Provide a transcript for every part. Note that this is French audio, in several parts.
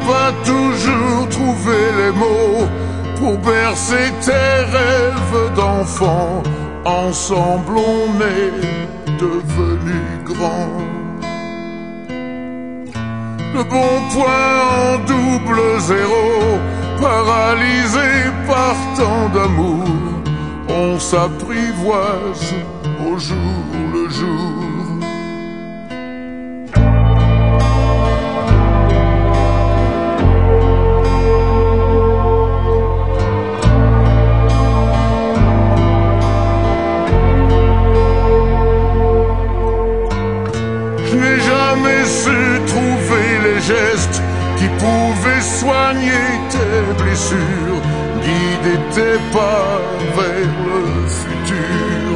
pas toujours trouvé les mots pour bercer tes rêves d'enfant. Ensemble on est devenus grands. Le bon point en double zéro, paralysé par tant d'amour, on s'apprivoise au jour le jour. Je n'ai jamais su trouver les gestes qui pouvaient soigner tes blessures, guider tes pas vers le futur.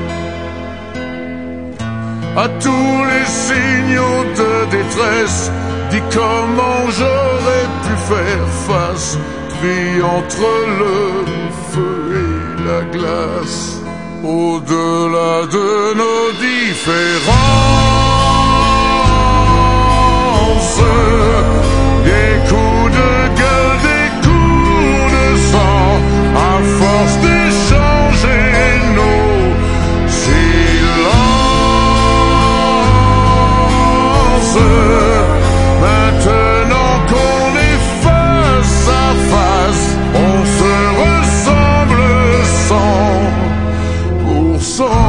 À tous les signaux de détresse, dis comment j'aurais pu faire face, pris entre le feu et la glace. Au-delà de nos différences, des coups de gueule, des coups de sang, à force d'échanger nos silences. Maintenant qu'on est face à face, on se ressemble 100%.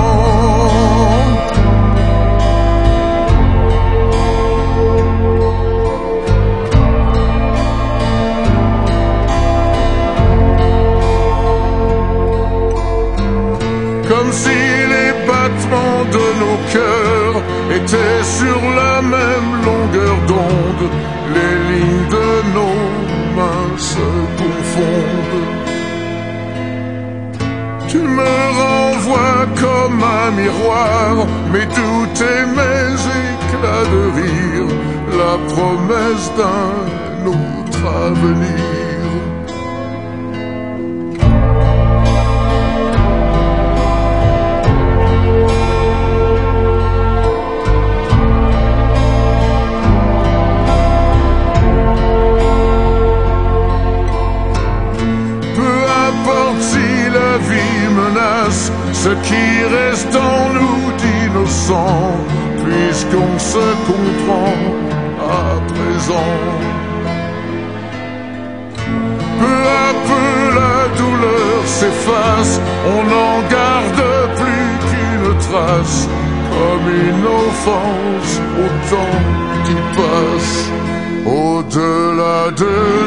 Comme si les battements de nos cœurs étaient sur la même longueur d'onde, les lignes de nos mains se confondent. Tu me renvoies comme un miroir mes doutes et mes éclats de rire, la promesse d'un autre avenir. Ce qui reste en nous d'innocent, puisqu'on se comprend à présent. Peu à peu la douleur s'efface, on n'en garde plus qu'une trace, comme une offense au temps qui passe. Au-delà de